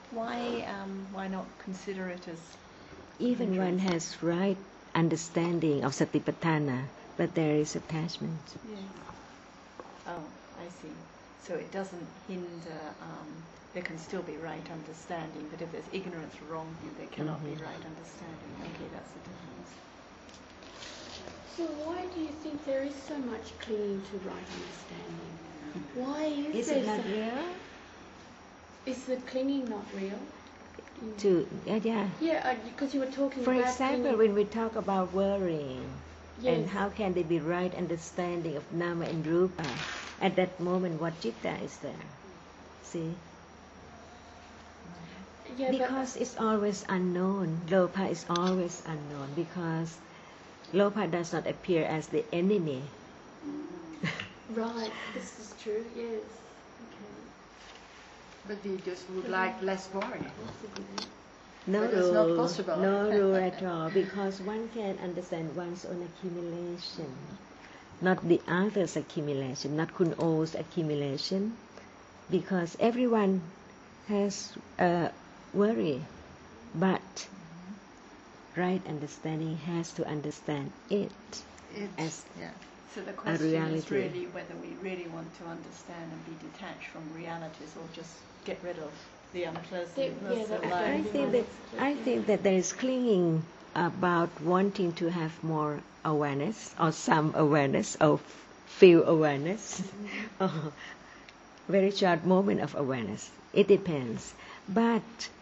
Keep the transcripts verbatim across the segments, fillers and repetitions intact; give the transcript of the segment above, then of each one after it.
Why, um, why not consider it as even hindrance? one has right understanding of Satipatthana, but there is attachment. Yes. Oh, I see. So it doesn't hinder, um, there can still be right understanding, but if there's ignorance or wrong view, there cannot Mm-hmm. be right understanding. Okay, that's the difference. So why do you think there is so much clinging to right understanding? Why is, Is there it not so- real? Is the clinging not real? To yeah, yeah. Yeah, because you were talking For about example, clinging. when we talk about worrying, and Yes. how can there be right understanding of nama and rupa? At that moment, what citta is there? See? Yeah, Because it's always unknown. Lopa is always unknown because Lopa does not appear as the enemy. but, right, this is true, yes. Okay. But we just would like less worry. That's a good one. No But rule, it's not possible. no rule at all, because one can understand one's own accumulation, not the other's accumulation, not Kun O's accumulation, because everyone has uh, worry, but right understanding has to understand it It's, as yeah. So the question is reality. really whether we really want to understand and be detached from realities or just get rid of the unpleasantness Yeah, of that's life. I very think that I think that there is clinging about wanting to have more awareness or some awareness or few awareness or very short moment of awareness. It depends. But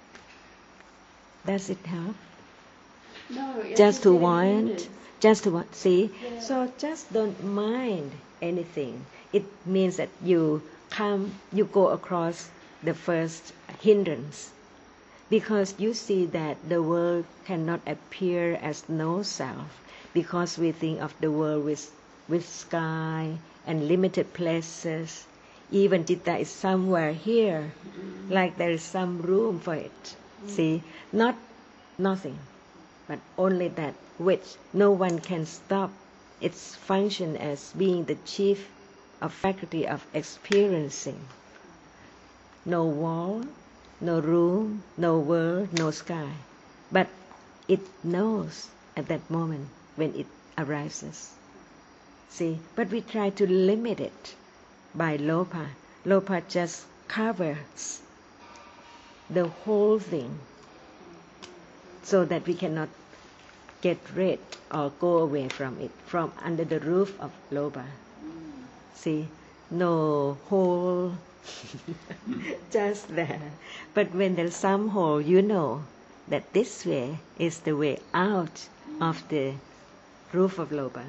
does it help? No, as Just you to said, it want, hinders. just to want, see? Yeah. So just don't mind anything. It means that you come, you go across the first hindrance. Because you see that the world cannot appear as no self, because we think of the world with, with sky and limited places. Even citta is somewhere here, mm-hmm. like there is some room for it. Mm-hmm. See, not nothing, but only that which no one can stop its function as being the chief of faculty of experiencing. No wall, no room, no world, no sky. But it knows at that moment when it arises. See, but we try to limit it by lopa. Lopa just covers the whole thing so that we cannot get rid or go away from it, from under the roof of lopa. See, no hole, just there. But when there's some hole, you know that this way is the way out of the roof of lopa.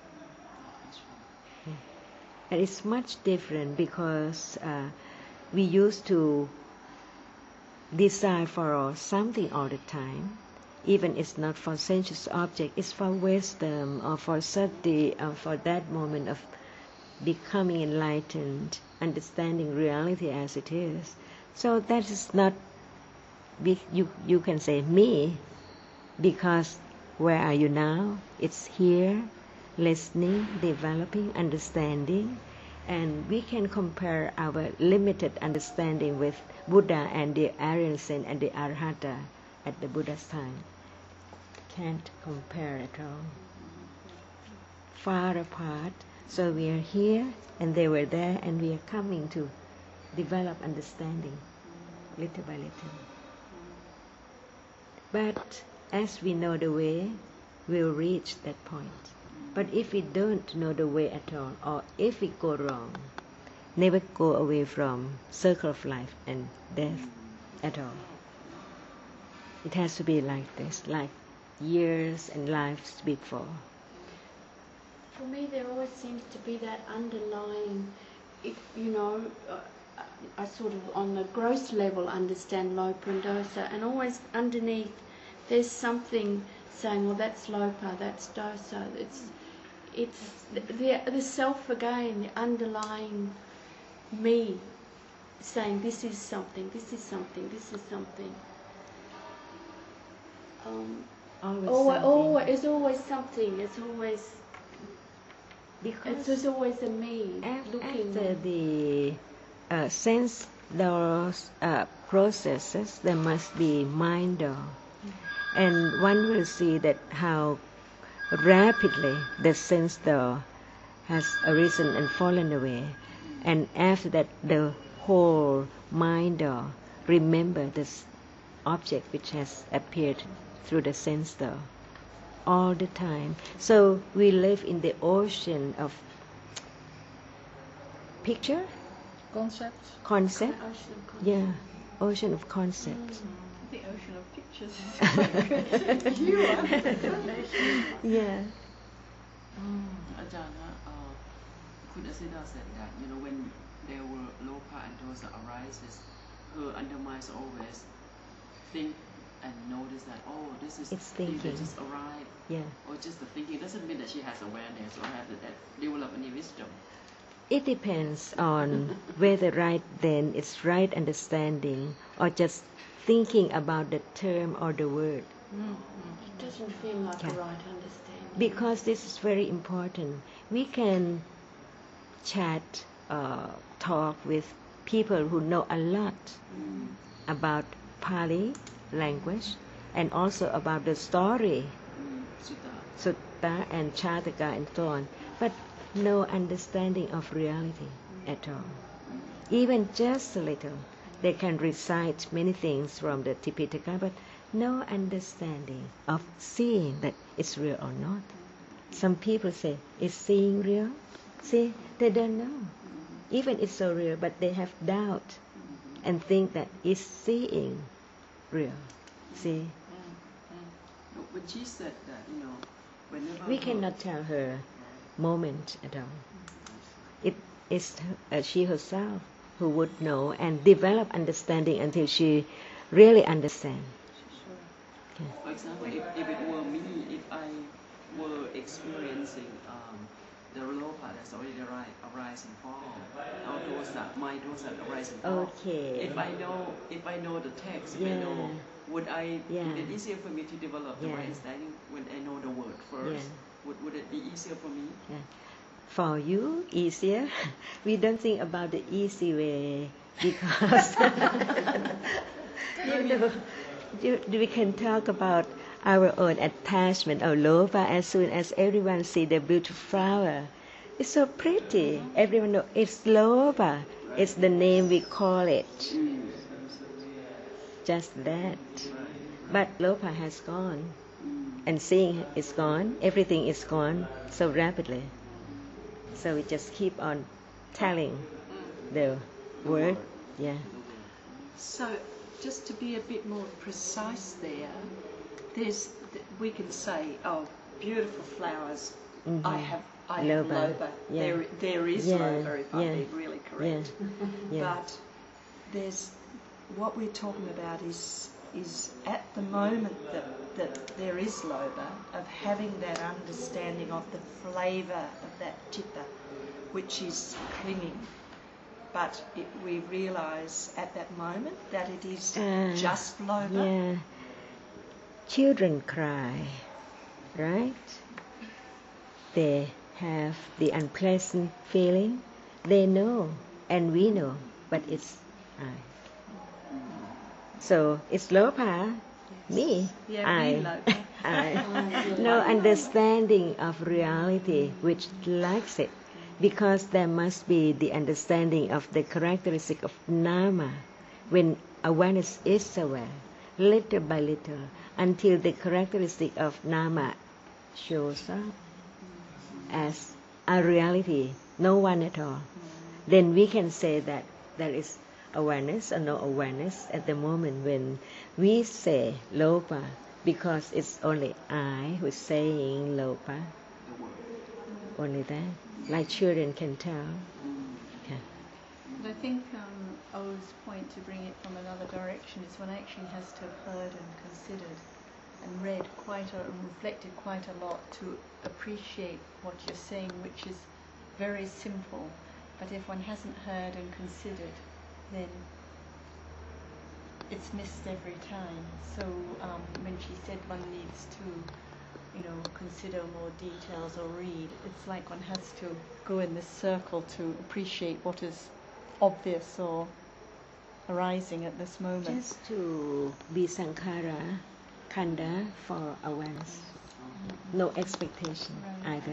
And it's much different because uh, we used to desire for something all the time. Even it's not for sensuous object, it's for wisdom or for sati or for that moment of becoming enlightened, understanding reality as it is. So that is not, you, you can say me, because where are you now? It's here, listening, developing, understanding, and we can compare our limited understanding with Buddha and the Aryan saint and the Arhata at the Buddha's time. Can't compare at all. Far apart. So we are here and they were there, and we are coming to develop understanding little by little. But as we know the way, we'll reach that point. But if we don't know the way at all, or if we go wrong, never go away from circle of life and death at all. It has to be like this, like years and lives before. For me, there always seems to be that underlying, if, you know, uh, I sort of on the gross level understand lopa and dosa, and always underneath there's something saying, well, that's lopa, that's dosa. It's, it's the, the, the self again, the underlying me saying this is something, this is something, this is something. Um, Always always, something. always, it's always something, it's always... Because it's just always a me af- looking. after the uh, sense those uh, processes, there must be mind door. And one will see that how rapidly the sense door has arisen and fallen away. And after that, the whole mind door remember this object which has appeared through the sense door all the time. So we live in the ocean of picture, Concepts? concept, Ocean of concept. yeah, ocean of concept. The ocean of pictures is quite good. You are. Yeah. Mm, Ajahn, uh, uh, Kudasida said that, you know, when there were lopa and dosa arises, her underminds always think and notice that, oh, this is It's thing that thinking. just arrived, Yeah. or just the thinking. It doesn't mean that she has awareness or have that, that develop any wisdom. It depends on whether right then is right understanding or just thinking about the term or the word. It doesn't feel like Yeah. a right understanding. Because this is very important. We can chat, uh, talk with people who know a lot about Pali language and also about the story, Mm, Sutta. Sutta and Chataka and so on, but no understanding of reality at all. Even just a little. They can recite many things from the Tipitaka, but no understanding of seeing that it's real or not. Some people say, is seeing real? See, they don't know. Even it's so real, but they have doubt and think that is seeing real. See, No, when she said that, you know, whenever we her- cannot tell her moment at all. It is uh, she herself who would know and develop understanding until she really understands. For example, if, if it were me, if I were experiencing um, the lopa that's already arise, arise and fall, our dosa, my dosa arise and fall. Okay. If I know, if I know the text, if I Yeah. know, would I? Yeah. Would it easier for me to develop the Yeah. right understanding when I know the word first? Yeah. Would Would it be easier for me? Yeah. For you, easier. We don't think about the easy way because you know, you, we can talk about our own attachment or loba as soon as everyone see the beautiful flower. It's so pretty. Everyone know it's loba. It's the name we call it. Just that. But loba has gone. And seeing is gone. Everything is gone so rapidly. So we just keep on telling the word. Yeah. So, just to be a bit more precise there, there's th- we can say, oh, beautiful flowers. Mhm. I have I Loba, have loba. yeah. There there is Yeah, loba if I'm yeah. being really correct. Yeah. But there's what we're talking about is is at the moment that that there is loba, of having that understanding of the flavour of that chitta, which is clinging. But it, we realise at that moment that it is Uh, just loba. Yeah. Children cry, right? They have the unpleasant feeling. They know, and we know, but it's I. So it's lopa, me, Yeah, I, we lopa. I. No understanding of reality which lacks it, because there must be the understanding of the characteristic of nama when awareness is aware, little by little, until the characteristic of nama shows up as a reality, no one at all. Then we can say that there is awareness or no awareness at the moment when we say lopa, because it's only I who's saying lopa, The word. only that. Like children can tell. Yeah. But I think um, O's point, to bring it from another direction, is one actually has to have heard and considered and read quite a, and reflected quite a lot to appreciate what you're saying, which is very simple. But if one hasn't heard and considered, then it's missed every time. So um, when she said one needs to, you know, consider more details or read, it's like one has to go in this circle to appreciate what is obvious or arising at this moment. Just to be Sankhara Khanda for awareness. No expectation Right. either.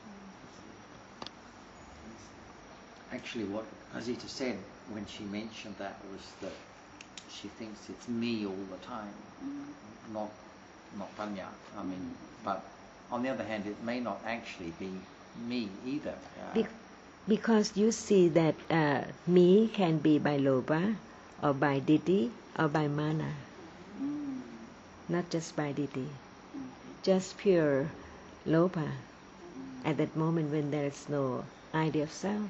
Actually, what Azita said when she mentioned that was that she thinks it's me all the time, not not Panya. I mean, but on the other hand, it may not actually be me either. Uh, Be- because you see that uh, me can be by Loba, or by Didi, or by Mana. Not just by Didi. Just pure Loba at that moment when there is no idea of self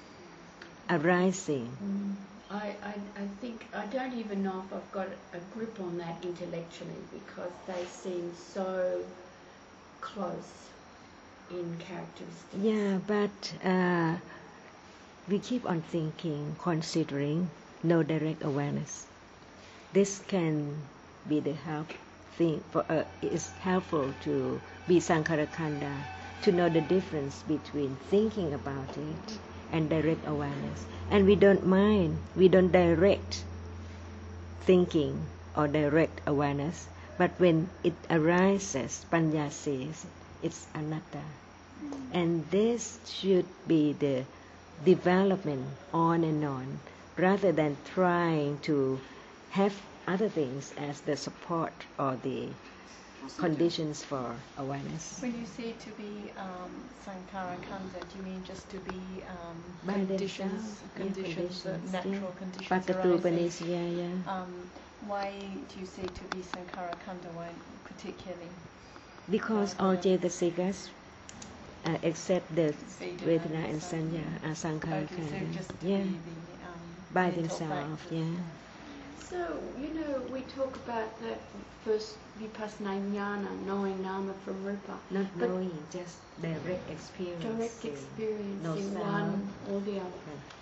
arising. I, I, I think, I don't even know if I've got a grip on that intellectually because they seem so close in characteristics. Yeah, but uh, we keep on thinking, considering no direct awareness. This can be the help thing for uh, it's helpful to be Sankhara Khanda, to know the difference between thinking about it and direct awareness. And we don't mind, we don't direct thinking or direct awareness, but when it arises, Panya says it's anatta. And this should be the development on and on, rather than trying to have other things as the support or the conditions for awareness. When you say to be um, Sankhara Khanda, do you mean just to be um, By conditions, themselves, yeah, conditions, uh, conditions, natural yeah. conditions Pakatu arising? Panis, yeah, yeah. Um, why do you say to be Sankhara Khanda? Why particularly? Because all Cetasikas, uh, except the Vedana and Sanya, are Oh, Sankhara do you say Khanda. just to Yeah, be the um, by mental themselves, factors? yeah. So, you know, we talk about that first vipassana jnana, knowing nama from rupa. Not But knowing, just direct experience. direct experience no in sound. one or the other.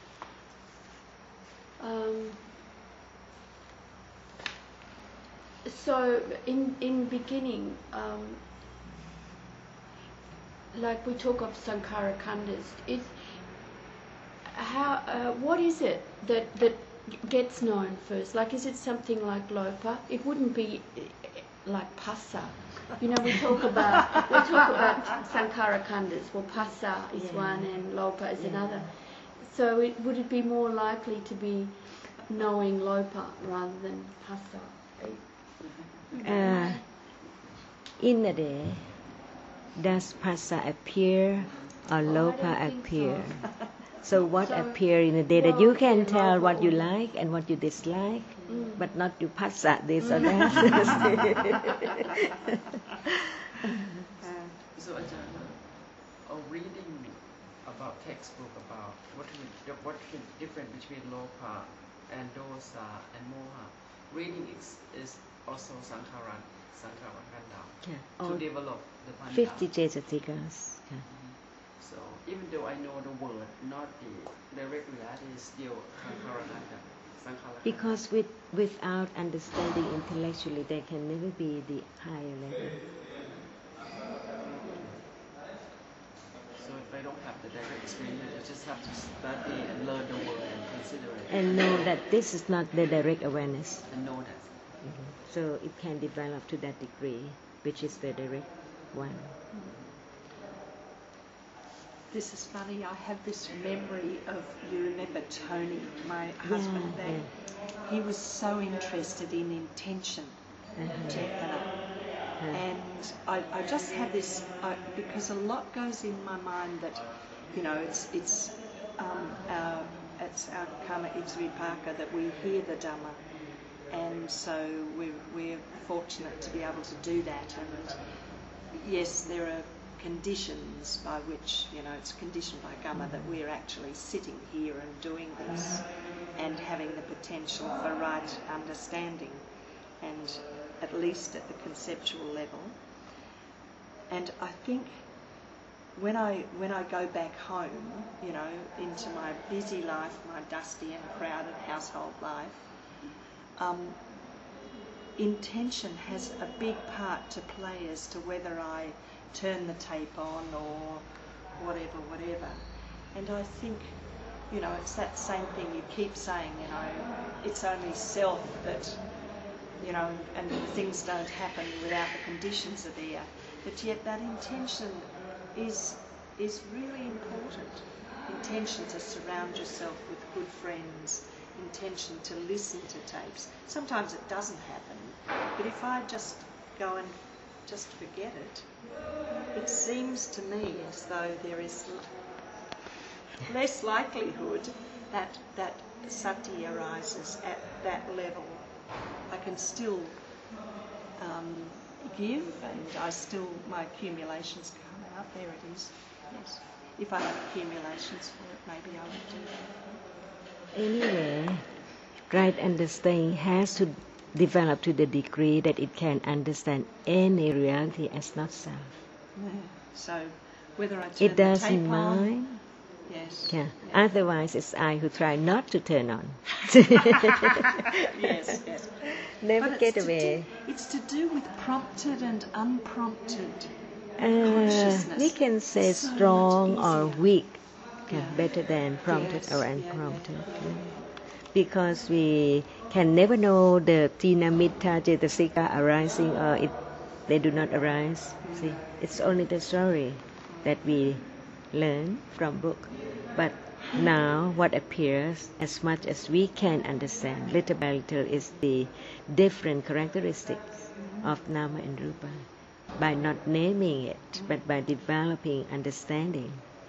Um, so, in in beginning, um, like we talk of Sankhara Khandas, it how uh, what is it that that gets known first? Like, is it something like Lopa? It wouldn't be uh, like Passa. You know, we talk about we talk about Sankhara Khandas. Well, Passa is Yeah. one and Lopa is Yeah. another. So, it, would it be more likely to be knowing Lopa rather than Passa? Uh, in a day, does Passa appear or Oh, I Lopa don't think appear? so. So what So, appear in a day that well, you can yeah, tell Lopa what you or- like and what you dislike, Mm. but not you Passa this or that. So Ajahn, uh, reading about textbook about what is what is different between lopa and dosa and moha, reading is, is also sankhara sankhara khanda Yeah, to all develop the panya. fifty Jayatikas. Yeah. So even though I know the word, not the direct reality, is still sankhara khanda. Sankhara khanda. Because with, without understanding intellectually, there can never be the higher level. So if I don't have the direct experience, I just have to study and learn the word and consider it And know that this is not the direct awareness. and know that. Mhm. So it can develop to that degree, which is the direct one. This is funny. I have this memory of, you remember Tony, my husband, Yeah, that he was so interested in intention, Uh-huh. chetana. Uh-huh. And I, I just have this, I, because a lot goes in my mind that, you know, it's it's um, our, it's our karma, it's vipaka, that we hear the Dhamma. And so we're, we're fortunate to be able to do that. And yes, there are conditions by which, you know, it's conditioned by karma that we're actually sitting here and doing this and having the potential for right understanding, and at least at the conceptual level. And I think when I when I go back home, you know, into my busy life, my dusty and crowded household life, um, intention has a big part to play as to whether I turn the tape on or whatever, whatever. And I think, you know, it's that same thing you keep saying, you know, it's only self that, you know, and things don't happen without the conditions are there. But yet that intention is is really important. Intention to surround yourself with good friends, intention to listen to tapes. Sometimes it doesn't happen, but if I just go and just forget it, it seems to me as though there is less likelihood that that sati arises at that level. I can still um, give, and I still, my accumulations come out. There it is. Yes. If I have accumulations for it, maybe I would do that. Anyway, right understanding has to develop to the degree that it can understand any reality as not self. Yeah. So whether I turn It the doesn't tape on, mind. yes. Yeah. Yeah. Otherwise, it's I who try not to turn on. Yes, yes. Never But get it's to away. do- it's to do with prompted and unprompted. Uh, consciousness. we can say So much strong or easier. weak, yeah, Yeah. better than prompted Yes, or yeah, unprompted. yeah. yeah. Because we can never know the tina mitta cetasika arising or it they do not arise. See, it's only the story that we learn from book. But now what appears, as much as we can understand, little by little, is the different characteristics of nama and rupa. By not naming it, but by developing understanding.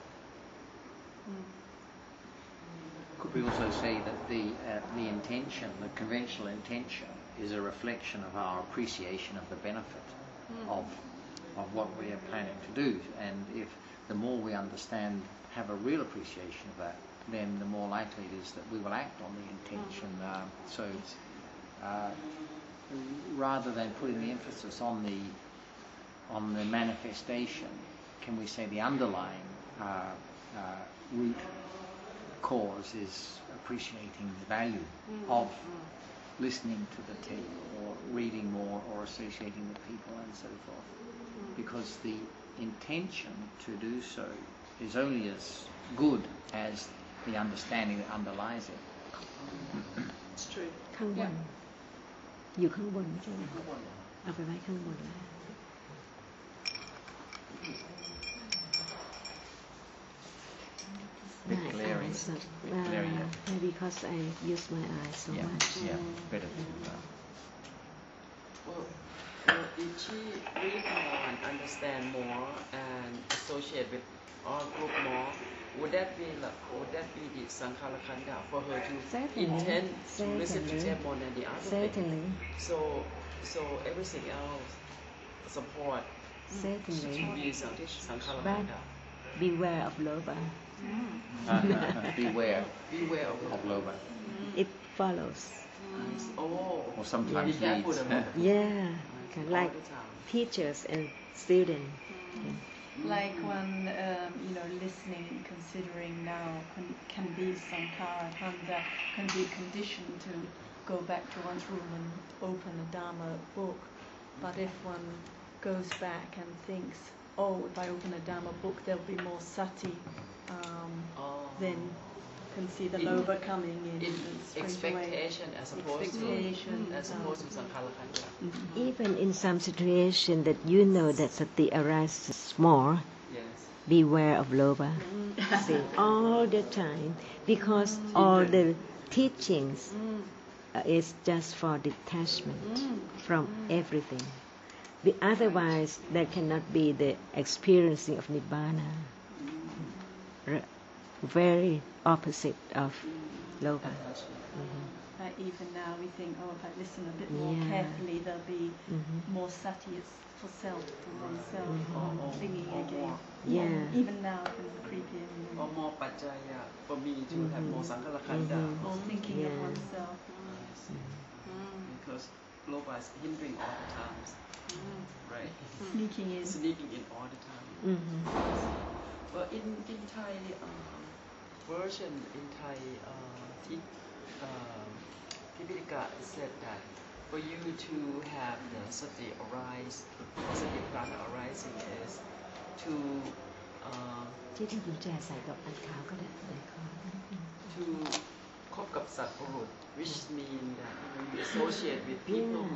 Could we also say that the uh, the intention, the conventional intention, is a reflection of our appreciation of the benefit of of what we are planning to do? And if the more we understand, have a real appreciation of that, then the more likely it is that we will act on the intention. Uh, so, uh, rather than putting the emphasis on the on the manifestation, can we say the underlying uh, uh, root cause is appreciating the value of listening to the tape or reading more or associating with people and so forth? Because the intention to do so is only as good as the understanding that underlies it. It's true. ข้างบน อยู่ข้างบนไม่ใช่เหรอเอาไปไว้ข้างบน Bit My glaring. eyes are, Bit glaring. uh, maybe because I use my eyes so Yeah, much. yeah, better to uh, Well, well, if she read more and understand more and associate with our group more, would that be like, would that be the sankhara khanda for her to Certainly. intend to listen to Certainly. tape more than the other thing? Certainly, So, so everything else support certainly. to be san- sankhara But khanda. beware of loba. beware Beware of of loba. It follows. Oh, Or sometimes be careful leads. about it. Yeah, kind of like All the time. teachers and students. Like one, um, you know, listening, considering now can, can be sankhara khanda, can be conditioned to go back to one's room and open a Dharma book. But if one goes back and thinks, oh, if I open a Dharma book, there'll be more sati, um, Oh. then can see the In- loba coming in In and straight away. expectation as opposed to Expectation, as opposed to sankhara khanda. Even in some situation that you know that sati arises more, Yes. beware of loba. See, all the time, because all the teachings uh, is just for detachment from everything. Be- otherwise, there cannot be the experiencing of nibbana. R- very opposite of loba. Like even now we think, oh, if I listen a bit more Yeah. carefully, there'll be Mhm. more sati for self, for oneself, Mhm. or Or- thinking or again. more. Yeah. Even now it can creep in. you Or know, more pachaya for me to have more sankhara khanda. Mhm. or thinking of Yeah. oneself. Yes. Because loba is hindering all the times. Right. Sneaking in. Sneaking in all the time. Mhm. Well, in in Thai uh, version, in Thai uh, Thi- uh, Tipitaka said that for you to have the sati arise, sati prana arising is to uh, ที่ที่กุญแจใส่ดอกอัญชันก็ได้เลยค่ะ to คบกับสัตว์บุรุษ which mean that you know you associate with people